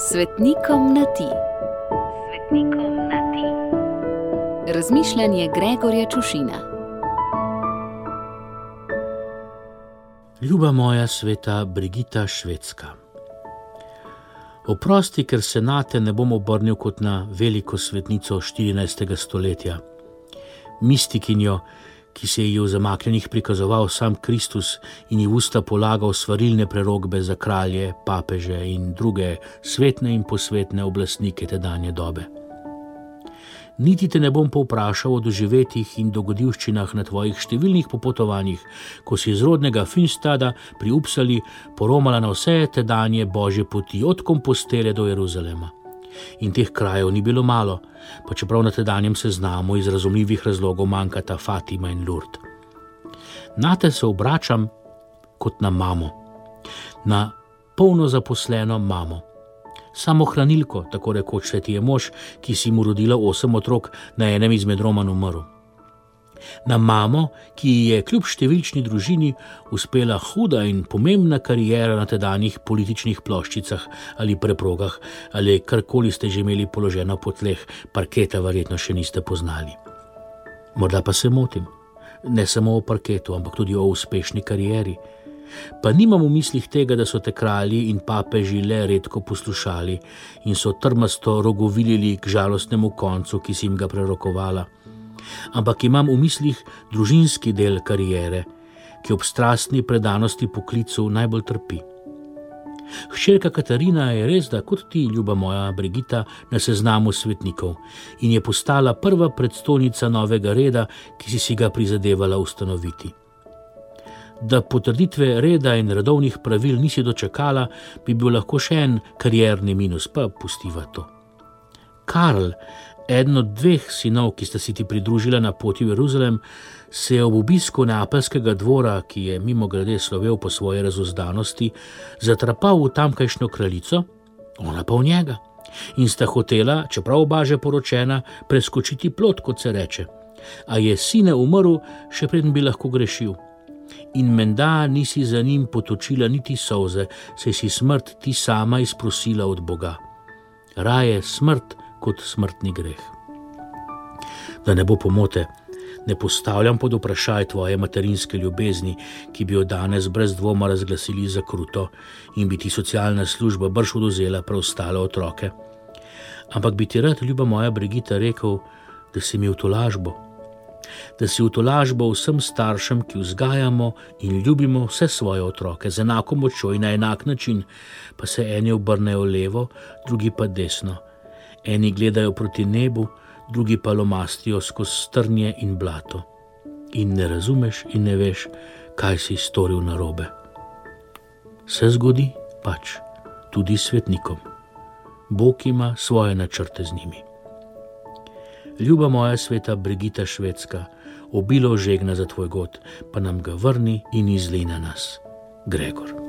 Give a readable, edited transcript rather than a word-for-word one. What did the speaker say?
Svetnikom na ti. Svetnikom na ti. Razmišljanje Gregorja Čušina. Ljuba moja sveta Brigita Švedska. Oprosti, ker se nate ne bom obrnil kot na veliko svetnico 14. stoletja, mistikinjo, ki se ji je v zamaknjenih prikazoval sam Kristus in ji v usta polagal svarilne prerokbe za kralje, papeže in druge svetne in posvetne oblastnike tedanje dobe. Niti te ne bom povprašal o doživetjih in dogodivščinah na tvojih številnih popotovanjih, ko si iz rodnega Finstada pri Upsali poromala na vse tedanje božje poti od Kompostele do Jeruzalema. In teh krajev ni bilo malo, pa čeprav na tedanjem seznamu iz razumljivih razlogov manjkata Fatima in Lourdes. Nate se obračam kot na mamo, na polno zaposleno mamo. Samohranilko, tako rekoč se ti je mož, ki si mu rodila 8 otrok, na enem izmed romanj umrl. Na mamo, ki je kljub številčni družini uspela huda in pomembna kariera na tedanjih političnih ploščicah ali preprogah, ali karkoli ste že imeli položeno po tleh, parketa verjetno še niste poznali. Morda pa se motim, ne samo o parketu, ampak tudi o uspešni karieri. Pa nimam v mislih tega, da so te kralji in papeži le redko poslušali in so trmasto rogovilili k žalostnemu koncu, ki si jim ga prerokovala. Ampak imam v mislih družinski del kariere, ki ob strastni predanosti poklicu najbolj trpi. Hčerka Katarina je res, da kot ti, ljuba moja Brigita, na seznamu svetnikov in je postala prva predstojnica novega reda, ki si ga prizadevala ustanoviti. Da potrditve reda in redovnih pravil nisi dočakala, bi bil lahko še en karierni minus, pa pustiva to. Karl, eden od 2 sinov, ki sta si ti pridružila na poti v Jeruzalem, se je ob obisku neapeljskega dvora, ki je mimogrede slovel po svoji razuzdanosti, zatrapal v tamkajšnjo kraljico, ona pa v njega, in sta hotela, čeprav oba že poročena, preskočiti plot, kot se reče. A je sine umrl, še preden bi lahko grešil. In menda nisi za njim potočila niti solze, saj si smrt ti sama izprosila od Boga. Raje smrt kot smrtni greh. Da ne bo pomote, ne postavljam pod vprašaj tvoje materinske ljubezni, ki bi jo danes brez dvoma razglasili za kruto in bi ti socialna služba brž odvzela preostale otroke. Ampak bi ti rad, ljuba moja Brigita, rekel, da si mi v tolažbo. Da si v tolažbo vsem staršem, ki vzgajamo in ljubimo vse svoje otroke z enako močjo in na enak način, pa se eni obrnejo levo, drugi pa desno. Eni gledajo proti nebu, drugi pa lomastijo skozi strnje in blato. In ne razumeš in ne veš, kaj si storil narobe. Se zgodi pač tudi svetnikom. Bog ima svoje načrte z njimi. Ljuba moja sveta Brigita Švedska, obilo žegna za tvoj god, pa nam ga vrni in izli na nas. Gregor.